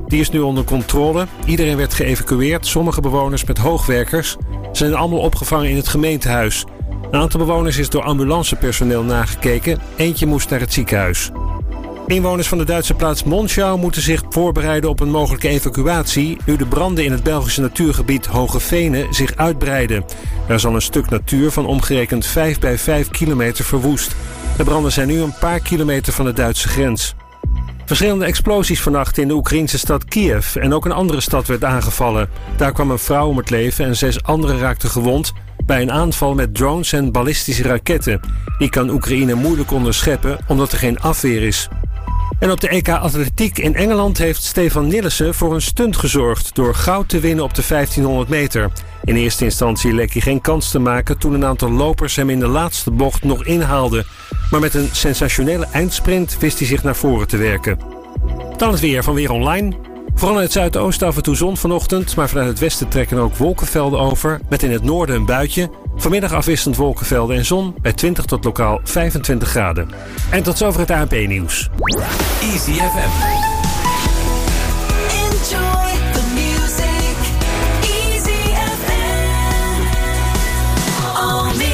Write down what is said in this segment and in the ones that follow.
Die is nu onder controle. Iedereen werd geëvacueerd. Sommige bewoners met hoogwerkers zijn allemaal opgevangen in het gemeentehuis. Een aantal bewoners is door ambulancepersoneel nagekeken. Eentje moest naar het ziekenhuis. Inwoners van de Duitse plaats Monschau moeten zich voorbereiden op een mogelijke evacuatie nu de branden in het Belgische natuurgebied Hoge Venen zich uitbreiden. Er is al een stuk natuur van omgerekend 5 bij 5 kilometer verwoest. De branden zijn nu een paar kilometer van de Duitse grens. Verschillende explosies vannacht in de Oekraïnse stad Kiev en ook een andere stad werd aangevallen. Daar kwam een vrouw om het leven en 6 anderen raakten gewond bij een aanval met drones en ballistische raketten. Die kan Oekraïne moeilijk onderscheppen omdat er geen afweer is. En op de EK Atletiek in Engeland heeft Stefan Nillissen voor een stunt gezorgd door goud te winnen op de 1500 meter. In eerste instantie leek hij geen kans te maken toen een aantal lopers hem in de laatste bocht nog inhaalden. Maar met een sensationele eindsprint wist hij zich naar voren te werken. Dan het weer van Weer Online. Vooral in het zuidoosten af en toe zon vanochtend, maar vanuit het westen trekken ook wolkenvelden over, met in het noorden een buitje. Vanmiddag afwisselend wolkenvelden en zon bij 20 tot lokaal 25 graden. En tot zover het ANP-nieuws. Easy FM. Enjoy the music. Easy FM. Almere.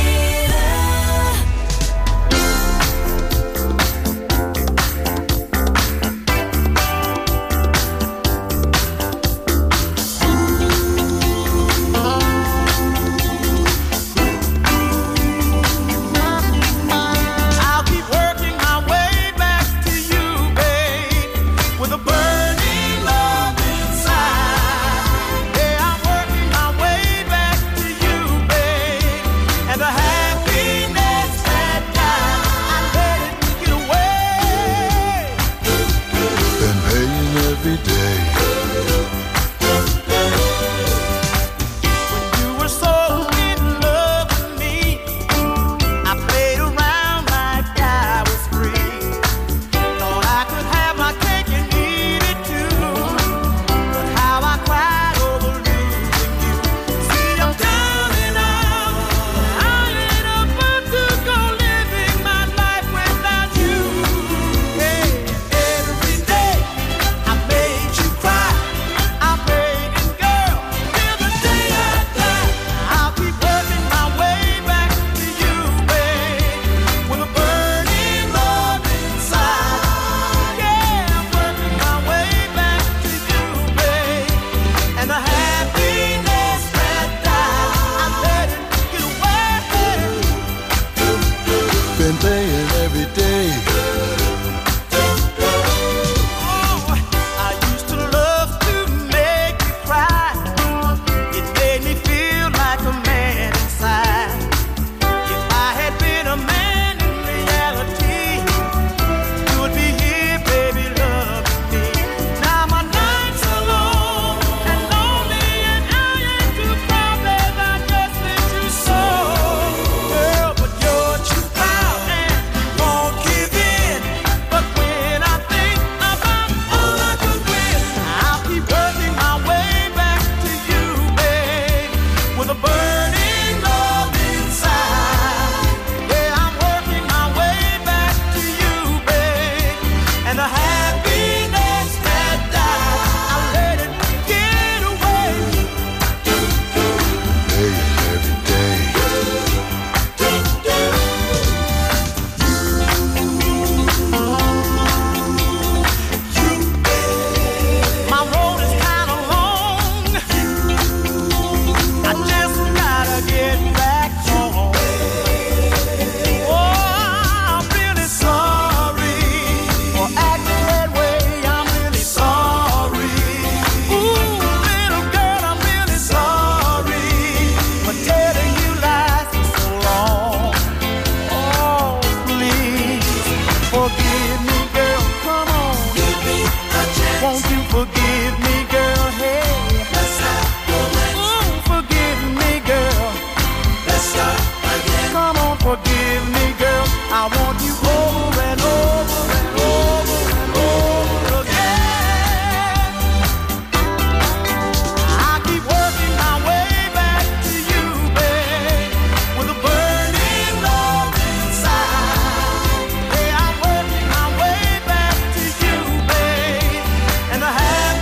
And I have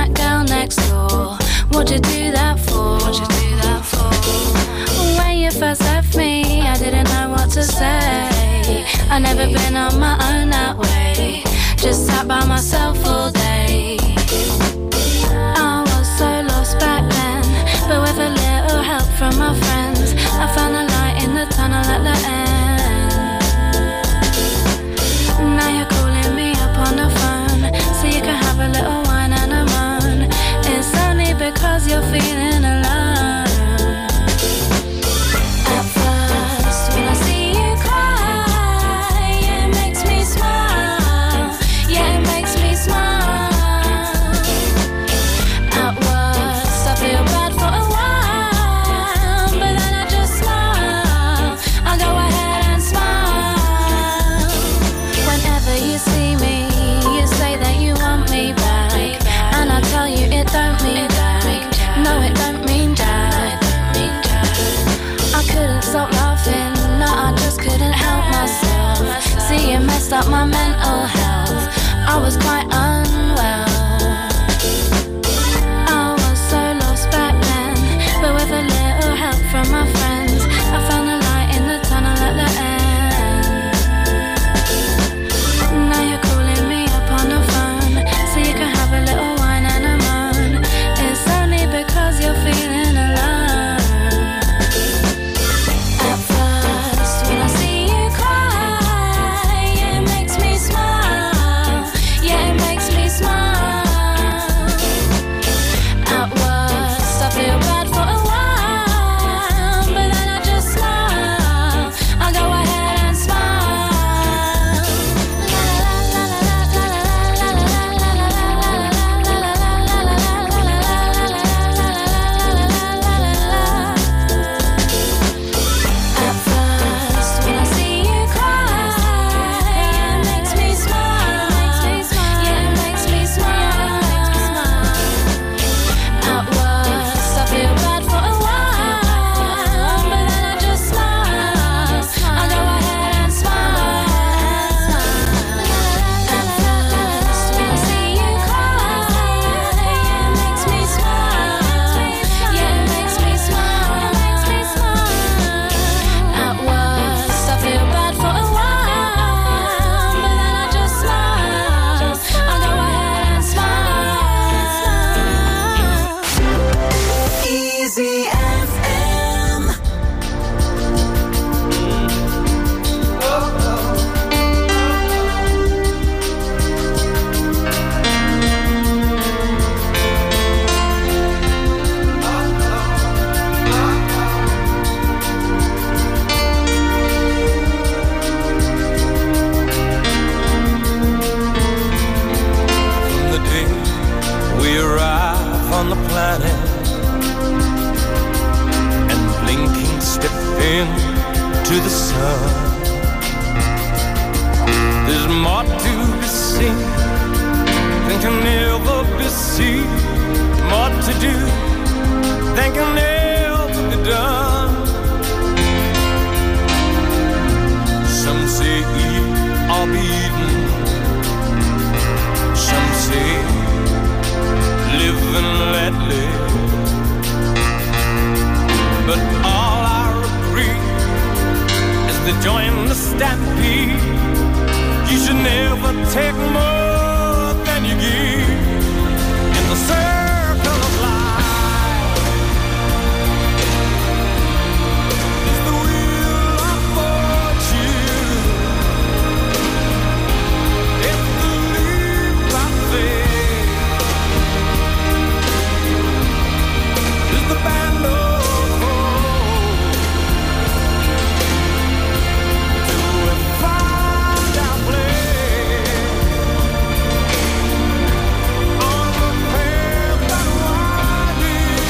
that girl next door. What'd you do that for? When you first left me, I didn't know what to say. I never been on my own that way. Just sat by myself all day. I was so lost back then, but with a little help from my friends, I found the light in the tunnel at the end. Now you're calling me up on the phone, so you can have a little wine and a moan. It's only because you're feeling alone. At first, when I see you cry, it makes me smile. Yeah, it makes me smile. At worst, I feel bad for a while, but then I just smile. I go ahead and smile. Whenever you see me, you say that you want me back, and I tell you it don't mean that. No, it don't mean that. I couldn't stop laughing, no, I just couldn't help myself. See, it messed up my mental health. I was quite unwell. I was so lost back then, but with a little help from my friends, I found the light in the tunnel at the end. Now you're calling me up on the phone, so you can have a little wine and a moan. It's only because you're feeling alone. At first, when I see you cry, it makes me smile. Yeah, it makes me smile. At worst, I feel bad for a while, but then I just smile. I go ahead and smile. At first, when I see you cry, it makes me smile. Yeah, it makes me smile. At worst, I feel bad for a while, but then I just smile. I go ahead and smile. At first, when I see you cry, it makes me smile. Yeah, it makes me smile. At worst, I feel bad for a while, but then I just smile. I go ahead and smile. Easy FM. From the day we arrive on the planet and blinking step into the sun, there's more to be seen than can ever be seen, more to do than can ever be done. Some say eat or be eaten, some say live and let live, but all I agree is to join the stampede. You should never take more than you give in the circle of life. It's the wheel of fortune. It's the leap of faith. It's the band of hope. Do it find our place on the path that winding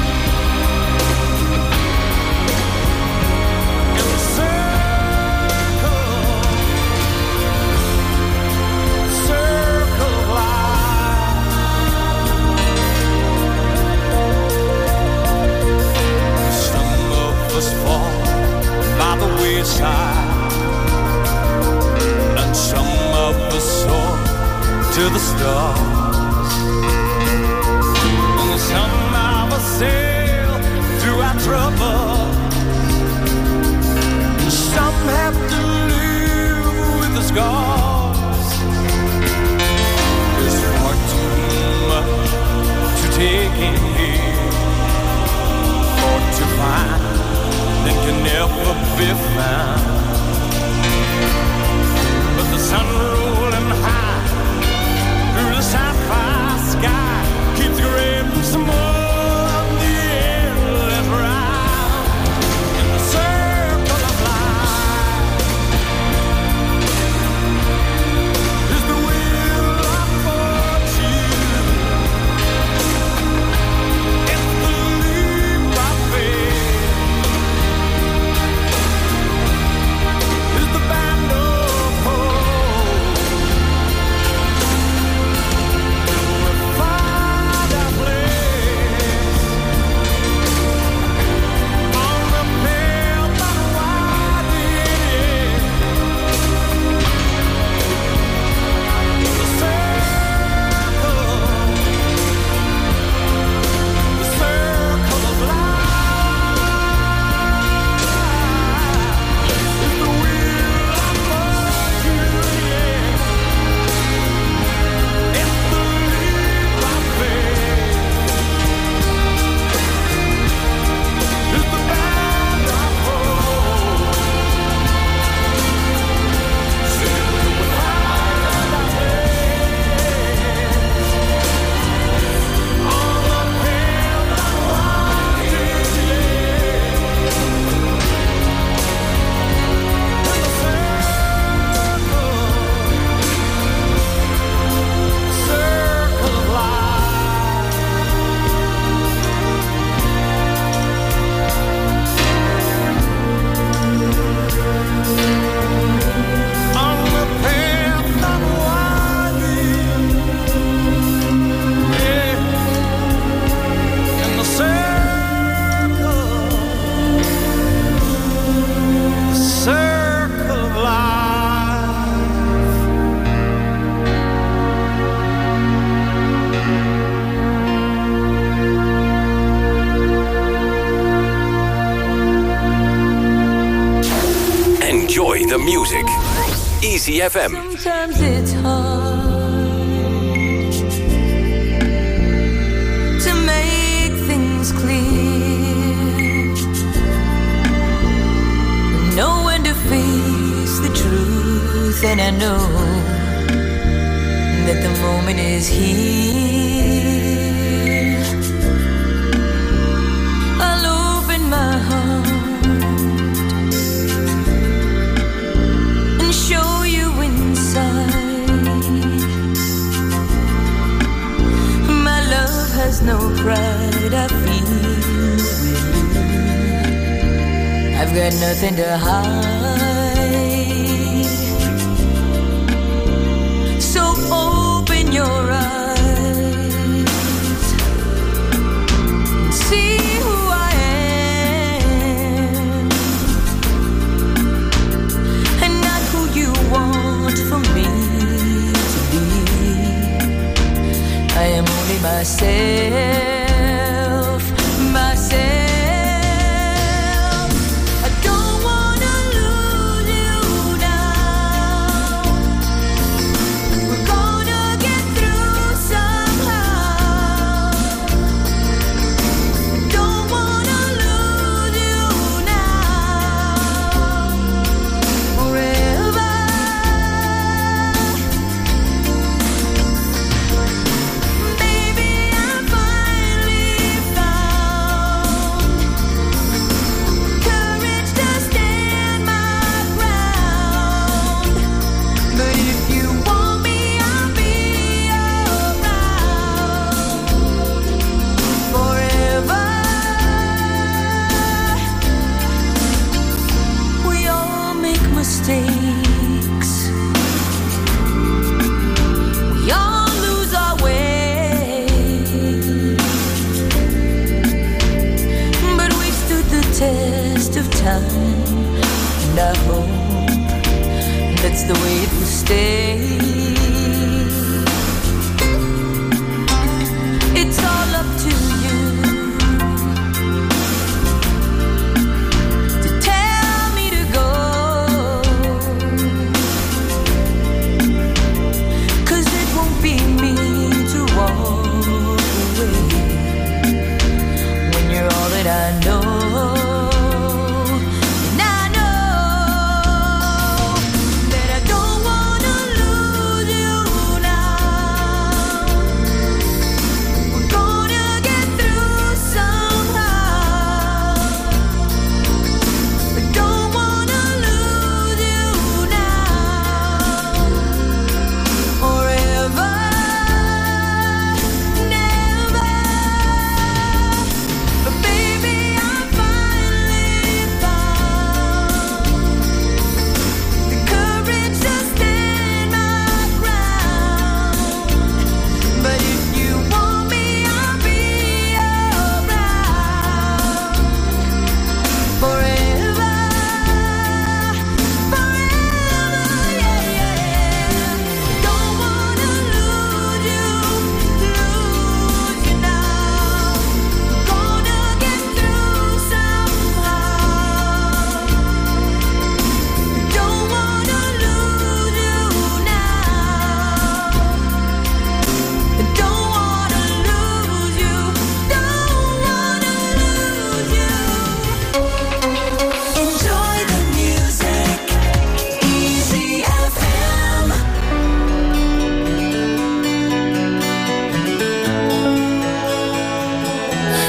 in the circle of life. Some of us fall by the wayside, and some of us soar to the stars. in here. For to find that can never be found. But the sun rolling high through the sapphire sky keeps grabbing some more of the endless ride in the circle of life. Is the wheel of fortune? It's the leap of faith. Is the band of hope? We find our place on the pale but winding the circle of life. Is the wheel of fortune? It's the leap of faith. Is the band of hope? Still we find our place on the pale but winding circle of life. On the path that winding, yeah, in the circle of life. Enjoy the music. Easy FM. Sometimes it's hard to make things clear, know when to face the truth, and I know that the moment is here. I'll open my heart and show you inside. My love has no pride, I feel with you. I've got nothing to hide. So open your eyes and see who I am, and not who you want for me to be. I am only myself, myself. I don't wanna lose you now. We're gonna get through somehow. Don't wanna lose you now. Forever. Baby, I'm finally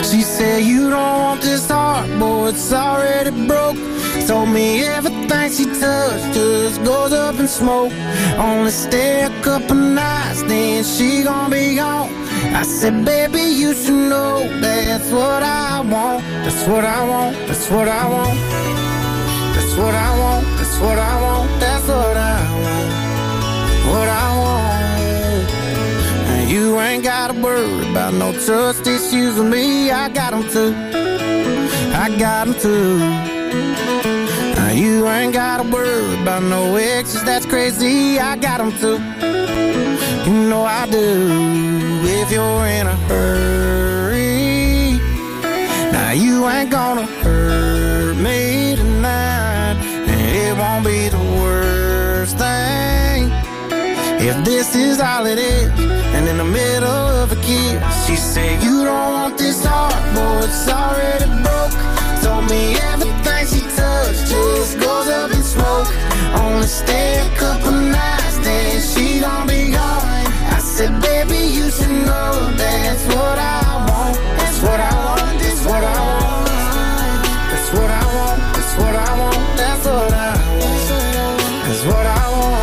She said you don't want this heart, boy, it's already broke. Told me everything she touched just goes up in smoke. Only stay a couple nights, then she gon' be gone. I said, baby, you should know that's what I want. That's what I want, that's what I want. That's what I want, that's what I want. That's what I want, what I want. And you ain't gotta worry about no trust issues with me. I got them too, I got them too. Now you ain't gotta worry about no exes, that's crazy. I got them too, you know I do. If you're in a hurry, now you ain't gonna hurt me tonight. And it won't be the worst thing if this is all it is. And in the middle of a kiss, she said you don't want this heart, boy, it's already broke. Told me everything she touched just goes up in smoke. Only stay a couple nights, then she gon' be gone. I said, baby, you should know that's what I want. That's what I want, that's what I want. That's what I want, that's what I want. That's what I want, that's what I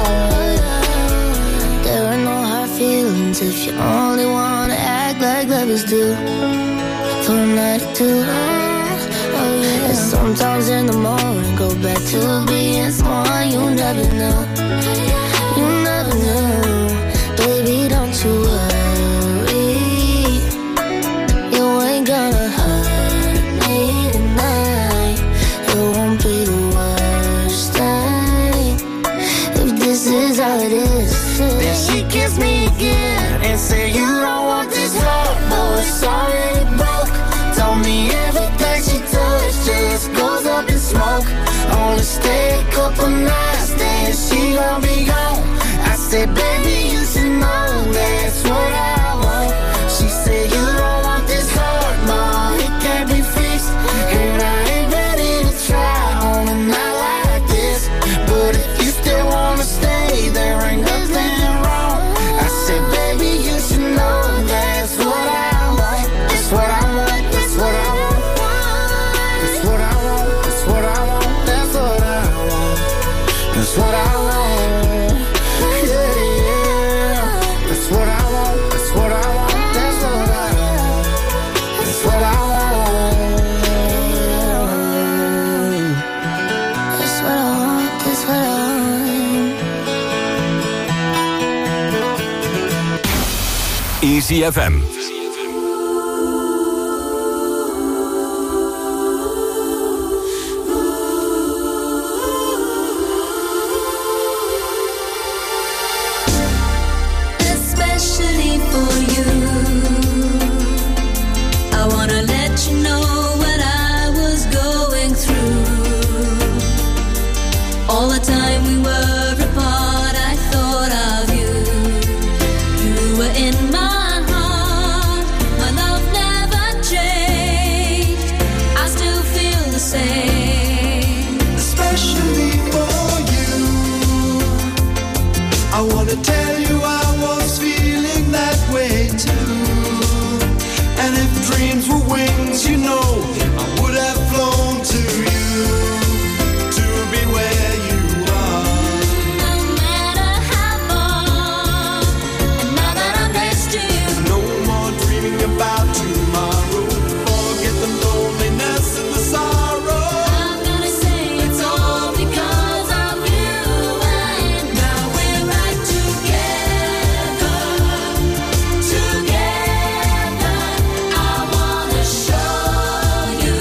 want. There are no hard feelings if you only wanna act like lovers do. For a night or two. And sometimes in the morning, go back to being someone you never knew. You never knew. Baby, don't you worry. You ain't gonna hurt me tonight. It won't be the worst thing if this is all it is. Then she kissed me again and said you don't want this heart, boy, it's already broke. Told me everything she touched just goes up in smoke. Only stay a couple nights, then she gon' be gone. I said, baby, you should know that's what I want. She said you don't want this heart, ma, it can't be fixed. And I ain't ready to try on a night like this. But if you still wanna stay, there ain't nothing wrong. I said, baby, you should know that's what I want. That's what I want, that's what I want. That's what I want, that's what I want. That's what I want, that's what I want. That's what I want, that's what I want, that's what I want, that's what I want. That's what I want, that's what I want. Easy FM. Especially for you, I wanna let you know what I was going through. All the time we were apart, I thought of you. You were in my heart, my love never changed. I still feel the same. Especially for you, I wanna tell you I was feeling that way too. And if dreams were wings, you know, I would have flown to you, to be where you are. No matter how far, and now that I'm next to you, No more dreaming about tomorrow. Forget the loneliness and the sorrow. I'm gonna say it's all because of you. And now we're right together, together. I wanna show you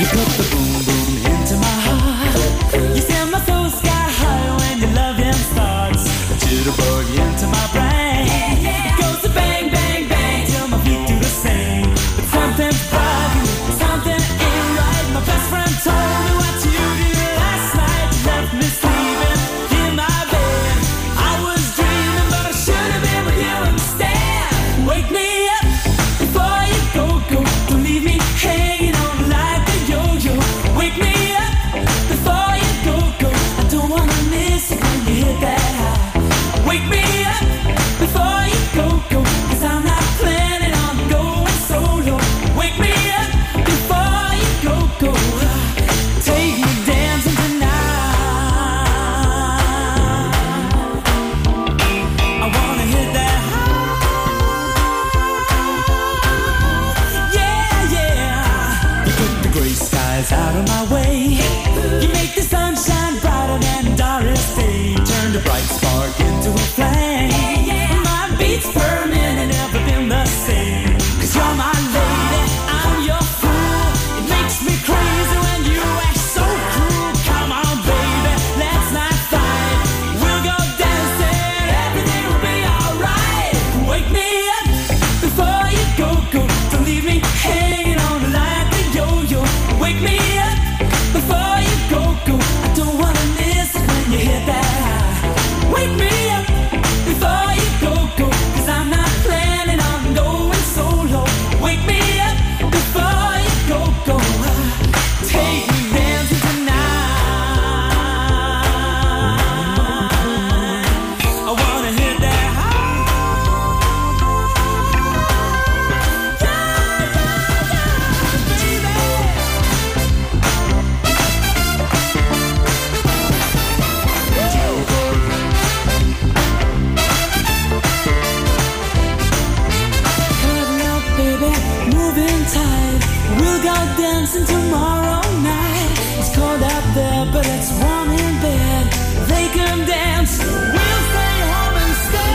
You put the boom boom into my heart. You send my soul sky high when your loving starts. A jitterbug into my brain. It goes to bang bang bang till my feet do the same. But something's bugging me, something ain't right. My best friend told me what you did last night. You left me sleeping in my bed. I was dreaming, but I should have been with you instead. Wake me up before you go. Don't leave me hanging on like a yo-yo. Wake me up before you go. I don't wanna miss it when you hit that high. Wake me up before you go. 'Cause I'm not planning on going solo. Wake me up before you go. Take me dancing tonight. I wanna hit that high. Yeah, yeah. You put the gray skies out of my way. You make the sunshine brighter than Doris Day. Turn the bright spark into a flame. My beats per minute never been the same. 'Cause you're my lady, I'm your fool. It makes me crazy when you act so cruel. Come on, baby, let's not fight. We'll go dancing, everything will be alright. Wake me up before you go. Don't leave me hanging on like a yo-yo. Wake me up before you go. I don't wanna miss it when you hit that high. Wake me up before you go. 'Cause I'm not planning on going solo. Wake me up before you go. Take me dancing tonight. I wanna hit that high. Cutting up, baby, moving tight. We'll go dancing tomorrow night. It's cold out there, but it's warm in bed. They can dance, we'll stay home instead.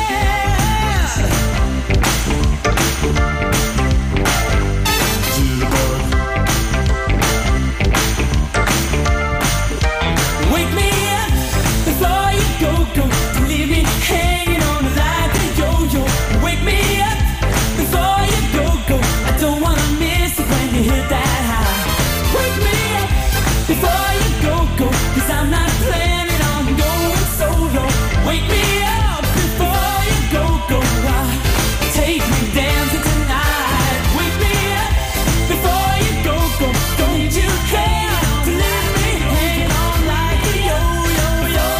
Wake me up before you go. Don't leave me hanging on like a yo-yo. Wake me up before you go. I don't wanna miss it when you hit that high. Wake me up before you go. 'Cause I'm not planning on going solo. Wake me up before you go. Take me dancing tonight. Wake me up before you go. Don't you care to leave me hanging on like a yo-yo.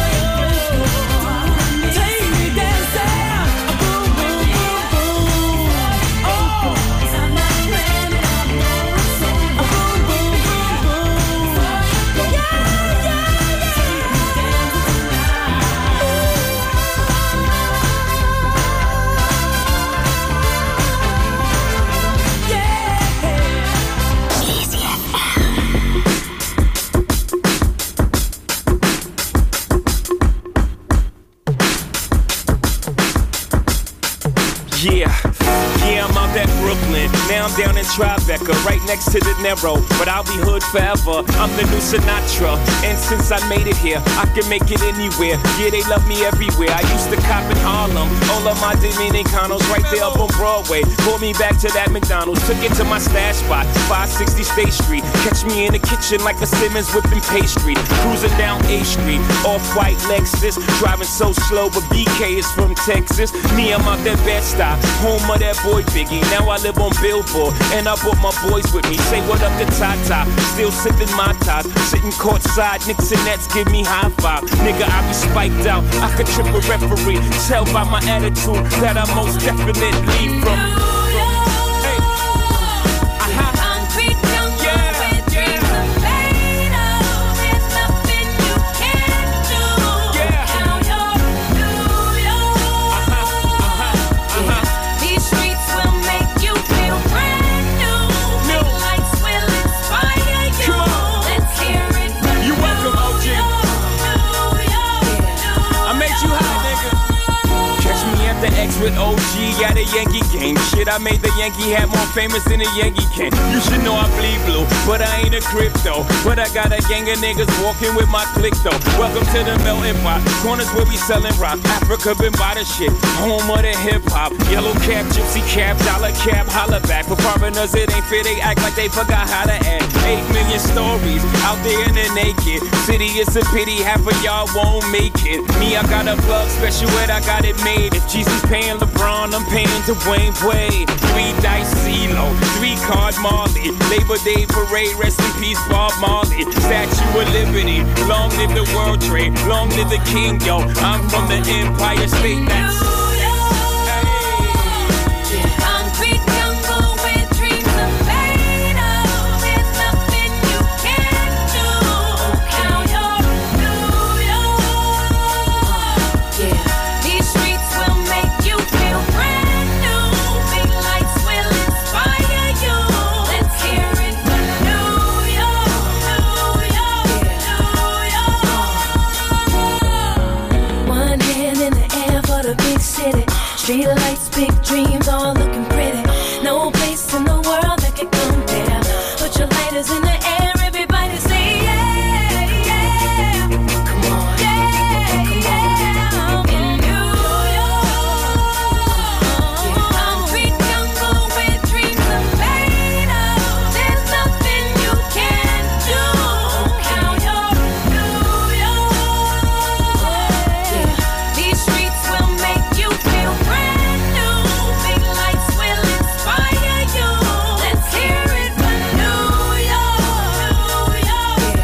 Take me dancing, boom, boom, boom, boom. Oh, 'cause I'm not planning on going solo. Boom, boom, boom, boom. Yeah, yeah, yeah. Take me dancing tonight. Yeah. Easy Yeah, I'm out at Brooklyn. Now I'm down in Tribeca, right next to De Niro. But I'll be hood forever. I'm the new Sinatra. And since I made it here, I can make it anywhere. Yeah, they love me everywhere. I used to cop in Harlem. All of my Dominicanos right there up on Broadway. Pulled me back to that McDonald's. Took it to my stash spot, 560 State Street. Catch me in the kitchen like a Simmons whipping pastry. Cruising down A Street, off-white Lexus. Driving so slow, but BK is from Texas. Me, I'm out that Bed-Stuy, home of that boy Biggie. Now I live on Billboard, and I brought my boys with me. Say what up to Tata, still sipping my ties. Sitting courtside, Knicks and Nets give me high five. Nigga, I be spiked out, I could trip a referee. Tell by my attitude that I most definitely from. Hey. Concrete jungle with dreams of made of. There's nothing you can't do. Now you're New York. These streets will make you feel brand new. Big lights will inspire you. Let's hear it from You welcome, OG. I made you high, nigga. Catch me at the X with OG at a Yankee game. Shit, I made the Yankee hat more famous than a Yankee can. You should know I bleed blue, but I ain't a crypto. But I got a gang of niggas walking with my click though. Welcome to the melting pot, corners where we selling rock. Africa been by the shit, home of the hip hop. Yellow cap, gypsy cap, dollar cap, holla back. For foreigners it ain't fair, they act like they forgot how to act. 8 million stories out there in the naked city. It's a pity half of y'all won't make it. Me, I got a plug special ed, I got it made. If Jesus paying LeBron, I'm paying Dwayne Wade. 3 dice CeeLo, 3 card Marley. Labor Day parade, rest in peace Bob Marley. Statue of Liberty, long live the World Trade, long live the King, yo. I'm from the Empire State. That's street lights, big dreams, all looking pretty. No place in the world that can compare. Put your lighters in the air, everybody say yeah, yeah. Come on, yeah, yeah. I'm in New York. Concrete jungle where dreams are made of. There's nothing you can't do. Now you're New York. These streets will make you feel brand new. Big lights will inspire you. Let's hear it for New York, New York,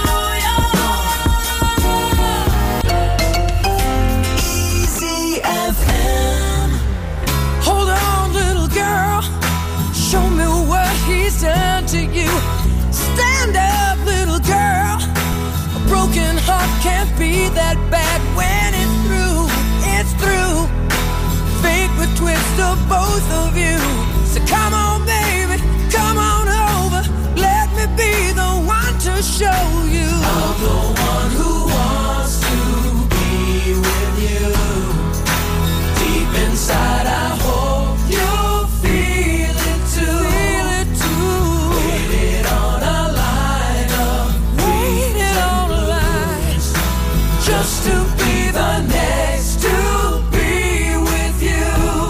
Easy FM. Hold on, little girl. Show me what he's done to you. Stand up, little girl. A broken heart can't be that bad when it's through. It's through. Fate would twist of both of you. So come on, baby, come on over. Let me be the one to show you. I'm the one who wants to be with you. Deep inside, I hope you'll feel it too. Feel it too. Waited on a line of waited on a line just to be the next to be with you.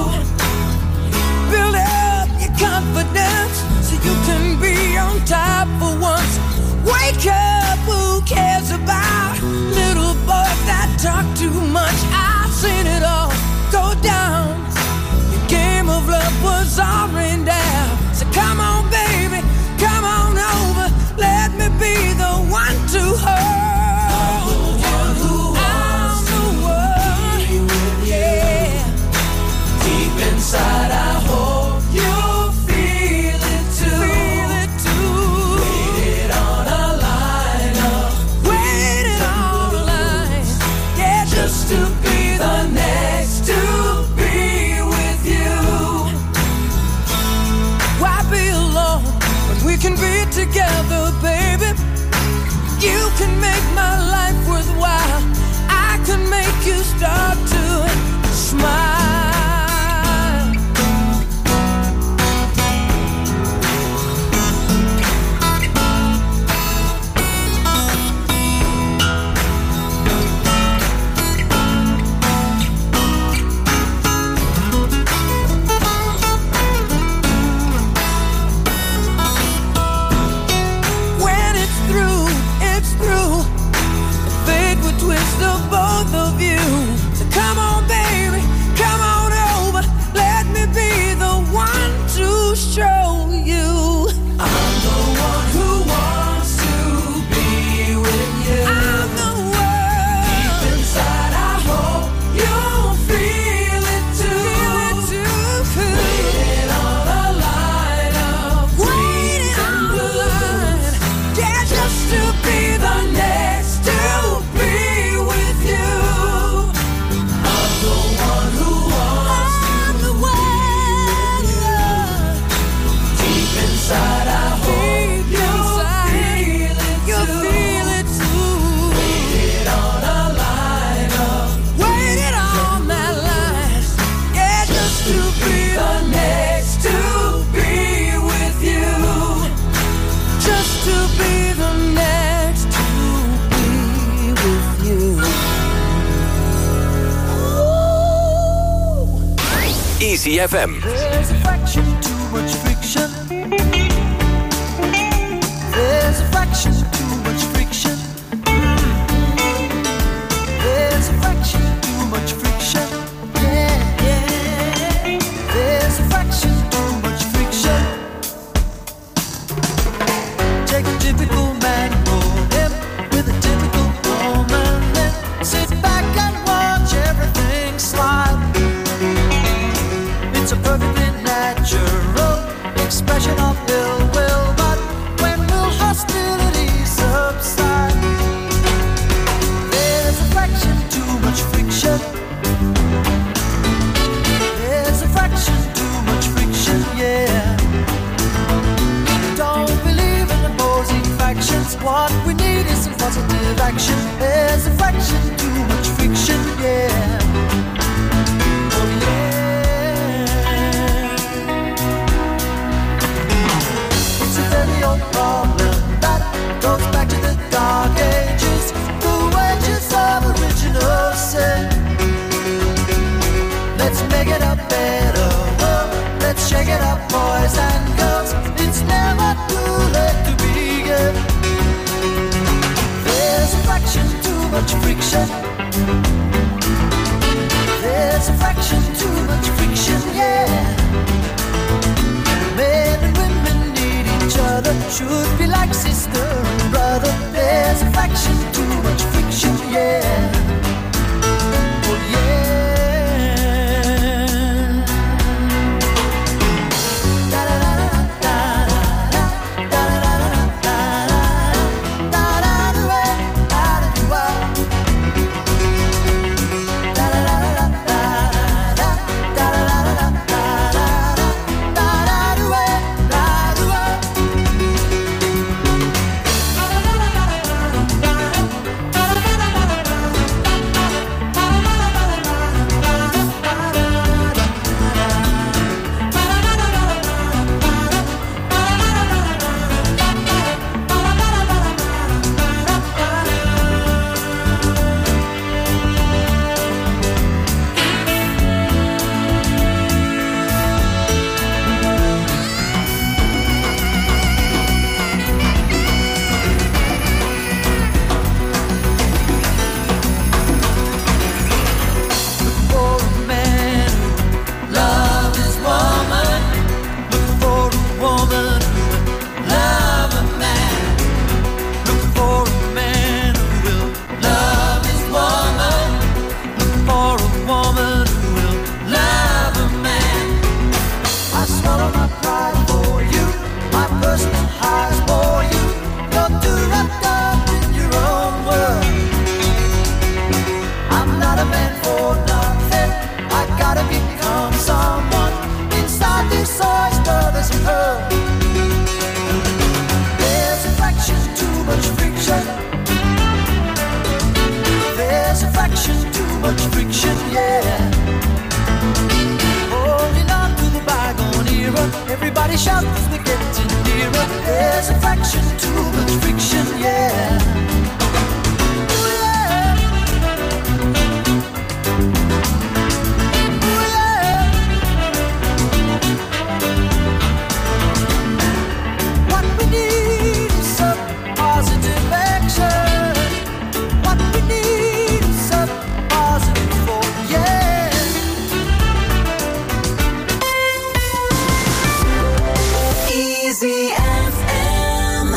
Build up your confidence so you can be on top for once. Wake up, who cares about little boys that talk too much? I've seen it all go down. Your game of love was all rained down. So come on, baby, come on over. Let me be the one to hold you. I'm the one, yeah. Deep inside, I hope you'll feel it too. Feel it too. Waited on a line up. Waited on a line. Yeah, just to be the next to be with you. Why be alone when we can be together, baby? You can make my life worthwhile. I can make you start to smile. When it's through, it's through. Fate would twist of both of you. So come on, baby, come Easy FM. There's a fraction too much friction. There's a fraction too much friction. There's a fraction too much friction. Yeah, yeah. There's a fraction too much friction. Take a typical man and roll him with a typical woman, then sit back and watch everything slide. It's a perfectly natural expression of ill will, but when will hostility subside? There's a fraction too much friction. There's a fraction too much friction, yeah. Don't believe in opposing factions. What we need is some positive action. There's a fraction too much friction, yeah. Oh yeah. It's a very old problem that goes back to the dark ages. The wages of original sin. Let's make it a better world. Let's shake it up, boys and girls. It's never too late to begin. There's a fraction too much friction. There's a fraction too much friction, yeah. Men and women need each other. Should be like sister and brother. There's a fraction too much friction, yeah. Oh yeah. Everybody shout 'cause we're getting nearer. There's a fraction too much friction, yeah. Ooh, yeah. Ooh, yeah. What we need is some positive action. What we need is some positive force, yeah. Easy FM.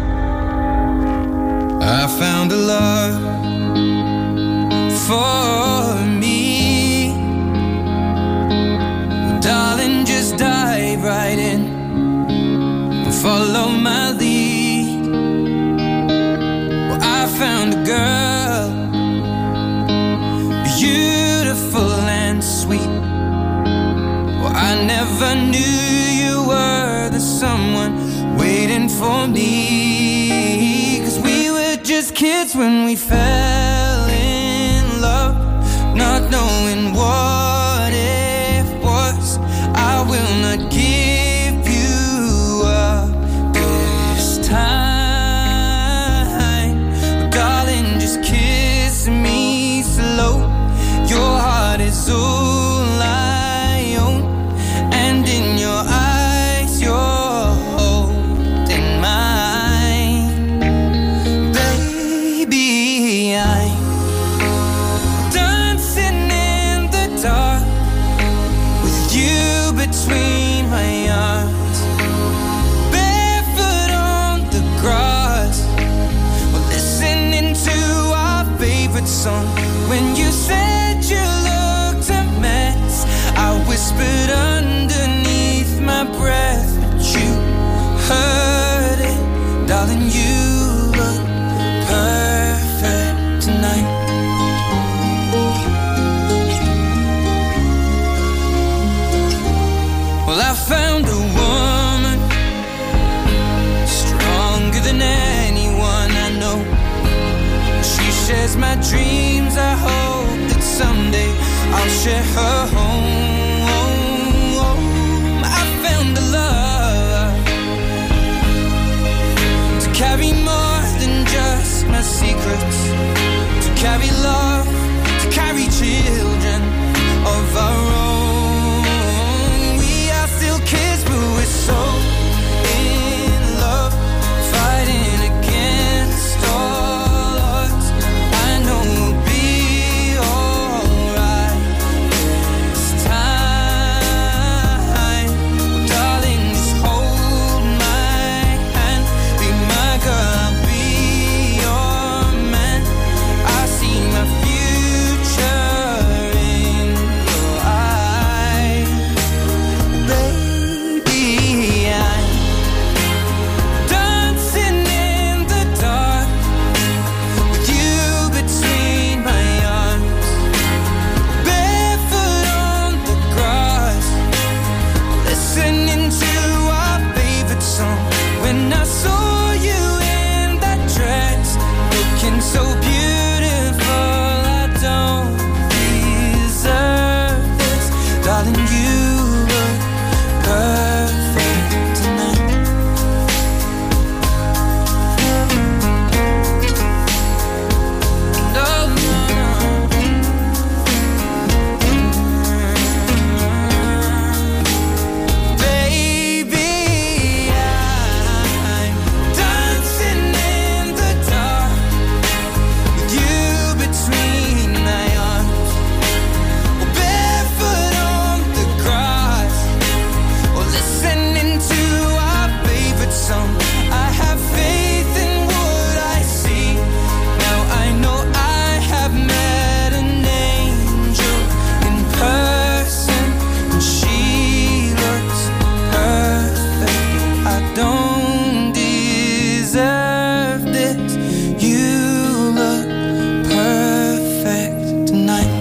I found a love for me. Darling, just dive right in and follow my lead. Well, I found a girl, beautiful and sweet. Well, I never knew you were the someone waiting for me. 'Cause we were just kids when we fell in love, not knowing what it was. I will not give you up this time. But darling, just kiss me slow. Your heart is all I own. song. When you said you looked a mess, I whispered underneath my breath, but you heard it, darling. You look perfect tonight. Well, I found a woman stronger than anyone I know. She shares my dreams. I hope that someday I'll share her home. I found a love to carry more than just my secrets, to carry love, to carry children of our own. We are still kids, but we're so in love, fighting against all odds. I know we'll be alright this time. Darling, just hold my hand, be my girl, I'll be your man. I see my future in your eyes. Baby, I'm dancing in the dark with you between my arms, barefoot on the grass, listening to our favorite song. When I saw you in that dress, looking so beautiful, I don't deserve this, darling. You look perfect tonight. No, no, no. Baby, I'm dancing in the dark with you between my arms, or barefoot on the grass, or listening to our favorite song. I have faith in what I see. Now I know I have met an angel in person, and she looks perfect. I don't deserve this. You look perfect tonight.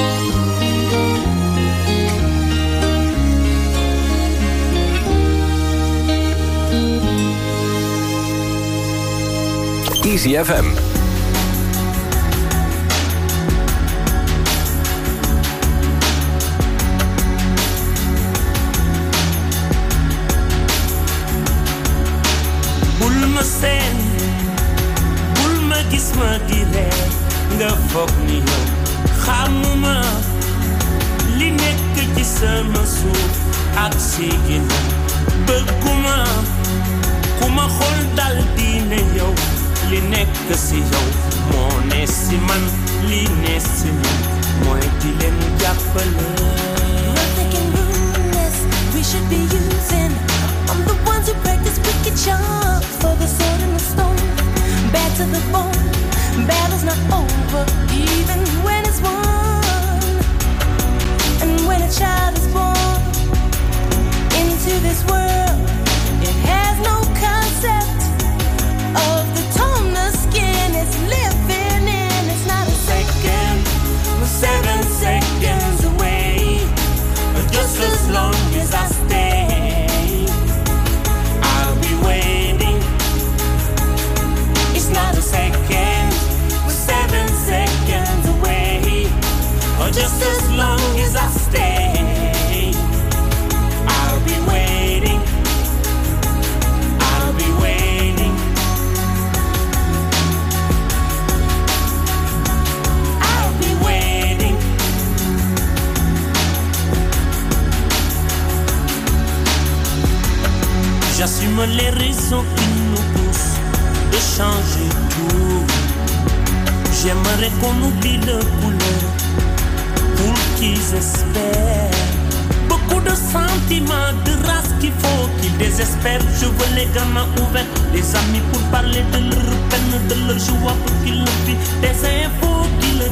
Easy FM. bul ma seen bul ma gis ma di reer nga foog ni yow xamuma li nekk ci sama suuf ak si ginnaaw bëgguma ku ma xool dal di ne yow li nekk si yow moo ne si man li ne si man mooy di leen jàppale. Nothing can ruin this. We should be using. I'm the ones who practice wicked charms for the sword and the stone. Bad to the bone. Battle's not over, even when it's won. And when a child is born into this world, it has no concept of the tone the skin is living in. It's not a second, we're 7 seconds away. Just as long as I stay, I'll be waiting. It's not a second, we're 7 seconds away. Or just as long as I stay, I'll be waiting. I'll be waiting. I'll be waiting. J'assume les raisons qui nous poussent de changer tout. J'aimerais qu'on oublie le couleur pour qu'ils espèrent. Beaucoup de sentiments, de race qu'il faut qu'ils désespèrent. Je veux les gamins ouverts, les amis pour parler de leur peine, de leur joie pour qu'ils le vivent. Des infos qui le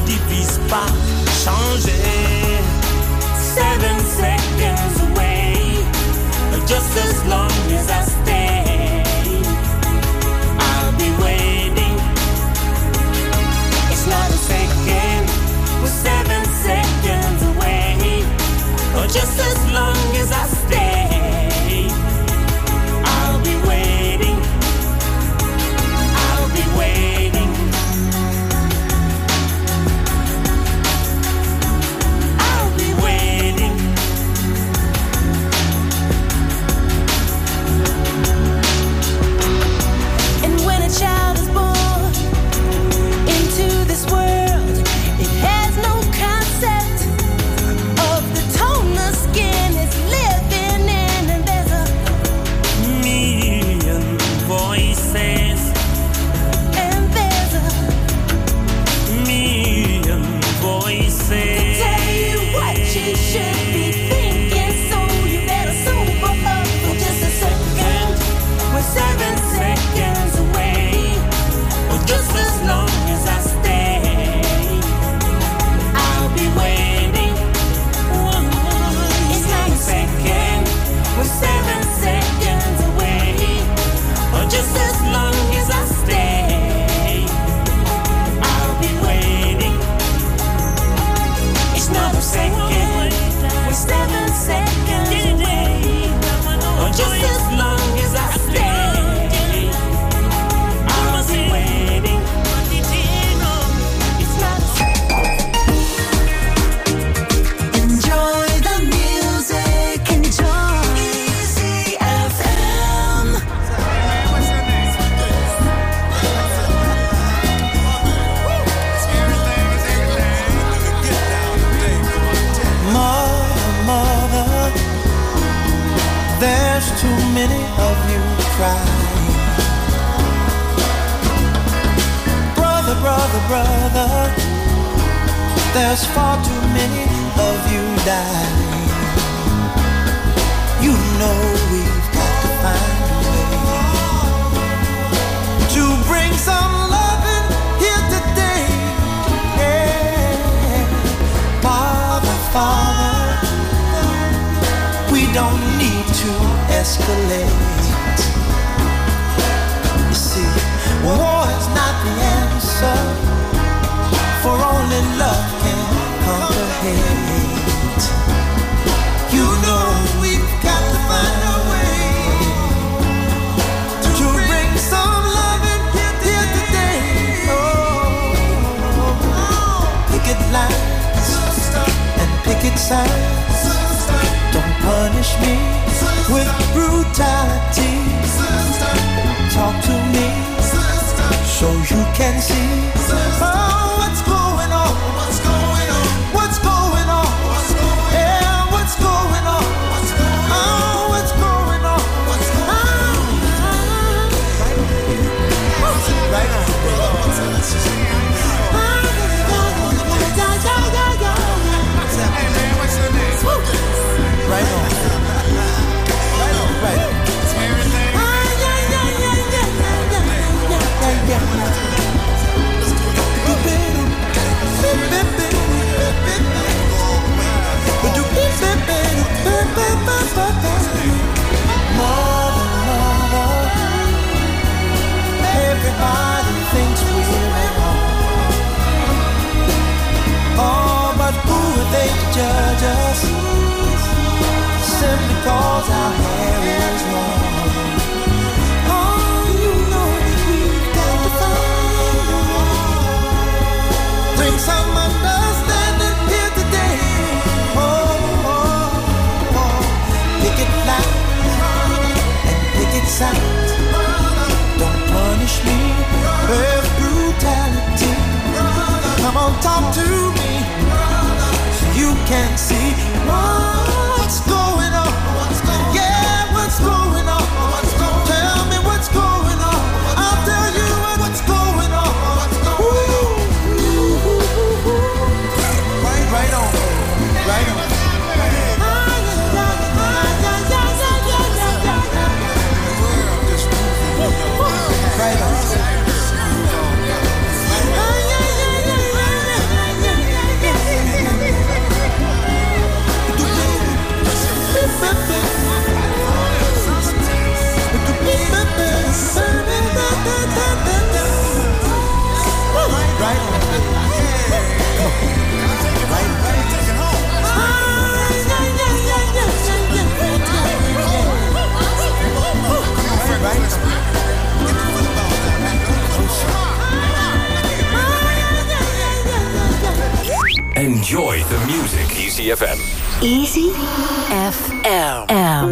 There's far too many of you dying. You know we've got to find a way to bring some loving here today. Yeah. Father, we don't need to escalate. You see, war is not the answer, for only love can conquer hate. You know we've got to find a way to bring some loving here today. Picket lines and picket signs. Don't punish me with brutality. Talk to me so you can see. What's going on? What's going on? What's going on? Yeah, what's going on? What's going on? What's going on? What's going on? Right on. Hey man, what's your name? Right on. Right on. Right on. Everything. Everybody thinks we're wrong. Oh, but who are they to judge us? Simply cause our hair is long. Oh, you know we've got to find a way. Bring some understanding here today. Picket lines and picket signs. Don't punish me with brutality. Come on, talk to me so you can see what's going on. Yeah, what's going on? Tell me what's going on. I'll tell you what's going on. Right on. Right on. Right on. Enjoy the music. Easy FM. Easy FM.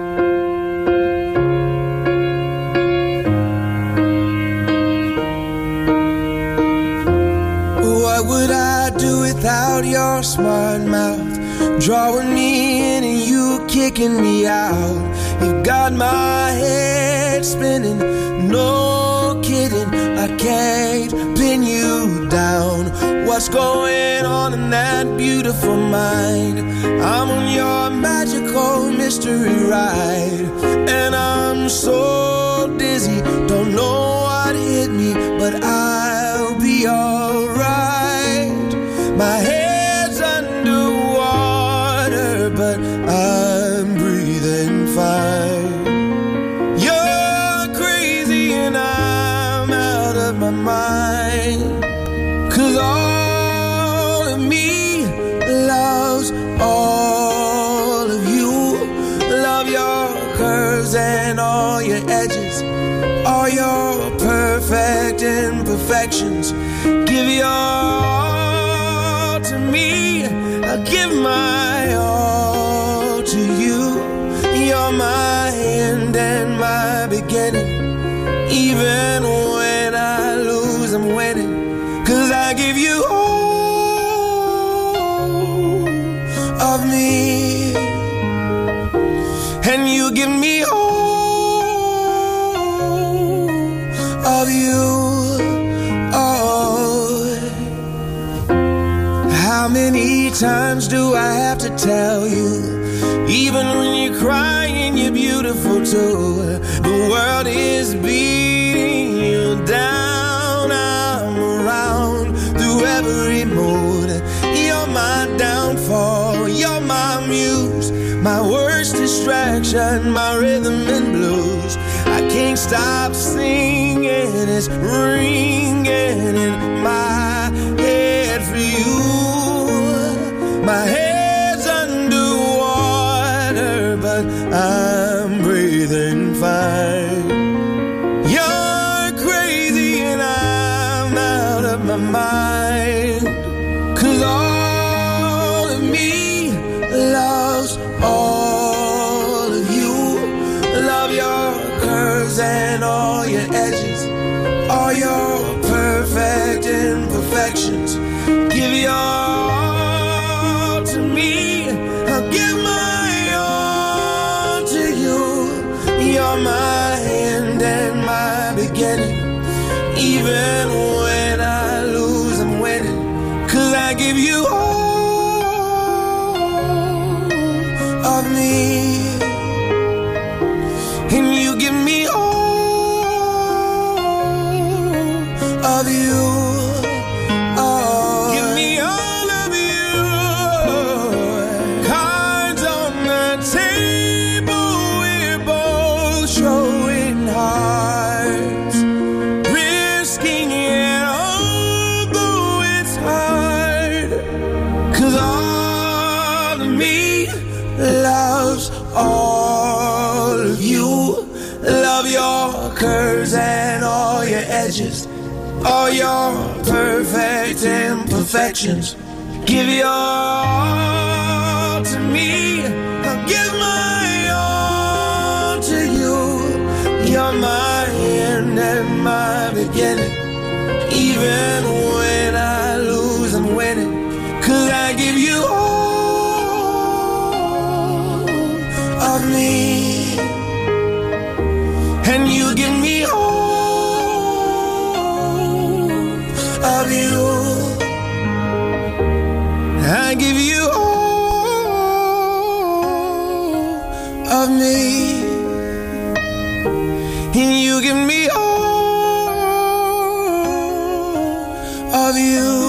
What would I do without your smart mouth? Drawing me in and you kicking me out. You got my head spinning, no kidding. I can't pin you down. What's going on in that beautiful mind? I'm on your magical mystery ride, and I'm so dizzy, don't know what hit me, but I'll be alright. My head's underwater, but I'm breathing fine. You're crazy and I'm out of my mind, 'cause all of me loves all of you. Love your curves and all your edges, all your perfect imperfections. Give your all to me, I'll give my all to you. You're my end and my beginning. Even when I lose, I'm winning, 'cause I give you all of me, and you give me all of you. Oh, many times do I have to tell you? Even when you're crying, you're beautiful too. The world is beating you down. I'm around through every mood. You're my downfall, you're my muse, my worst distraction, my rhythm and blues. I can't stop singing, it's ringing in my head for you. My head's underwater, but I'm breathing fine. You're crazy and I'm out of my mind. 'Cause all of me loves all of you. Love your curves and all your edges, all your perfect imperfections. Give your all to me, I'll give my all to you. You're my end and my beginning. Even when I lose, I'm winning. 'Cause I give you all of me, and you give me all of you. Oh, give me all of you. Cards on the table, we're both showing hearts, risking it although it's hard. 'Cause all of me loves all of you. Love your curves and all your edges, all your perfect imperfections. Give your all to me, I'll give my all to you. You're my end and my beginning. Even when I lose, I'm winning. 'Cause I give you all of me, and you give me all of you. I give you all of me, and you give me all of you.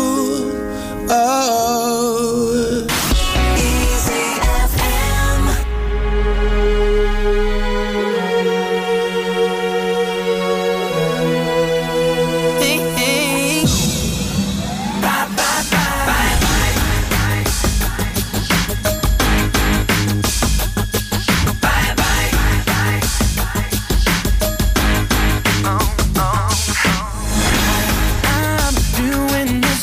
Oh, Easy FM. hey, hey. Bye, bye, bye. Bye, bye. Bye, bye. I'm doing this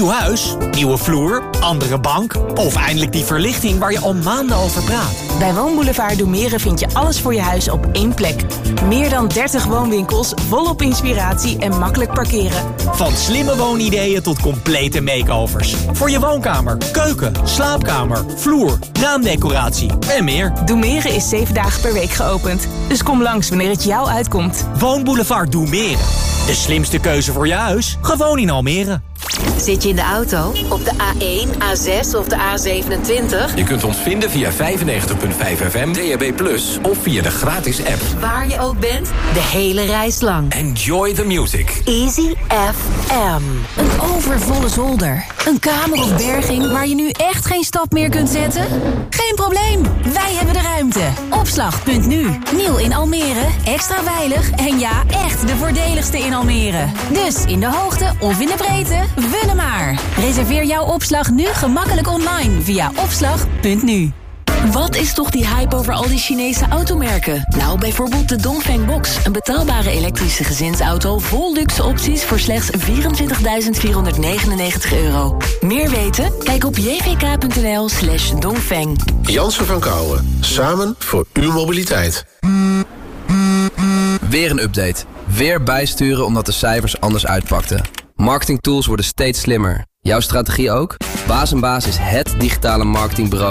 Nieuw huis, nieuwe vloer, andere bank of eindelijk die verlichting waar je al maanden over praat. Bij Woonboulevard Doemeren vind je alles voor je huis op één plek. Meer dan 30 woonwinkels, volop inspiratie en makkelijk parkeren. Van slimme woonideeën tot complete makeovers. Voor je woonkamer, keuken, slaapkamer, vloer, raamdecoratie en meer. Doemeren is 7 dagen per week geopend. Dus kom langs wanneer het jou uitkomt. Woonboulevard Doemeren. De slimste keuze voor je huis, gewoon in Almere. Zit je in de auto? Op de A1, A6 of de A27? Je kunt ons vinden via 95.5 FM, DAB+, of via de gratis app. Waar je ook bent, de hele reis lang. Enjoy the music. Easy FM. Een overvolle zolder. Een kamer of berging waar je nu echt geen stap meer kunt zetten? Geen probleem, wij hebben de ruimte. Opslag.nu. Nieuw in Almere, extra veilig en ja, echt de voordeligste in Almere. Dus in de hoogte of in de breedte, wunne maar. Reserveer jouw opslag nu gemakkelijk online via opslag.nu. Wat is toch die hype over al die Chinese automerken? Nou, bijvoorbeeld de Dongfeng Box. Een betaalbare elektrische gezinsauto vol luxe opties voor slechts €24.499. Meer weten? Kijk op jvk.nl/Dongfeng. Jansen van Kouwen. Samen voor uw mobiliteit. Weer een update. Weer bijsturen omdat de cijfers anders uitpakten. Marketingtools worden steeds slimmer. Jouw strategie ook? Baas & Baas is het digitale marketingbureau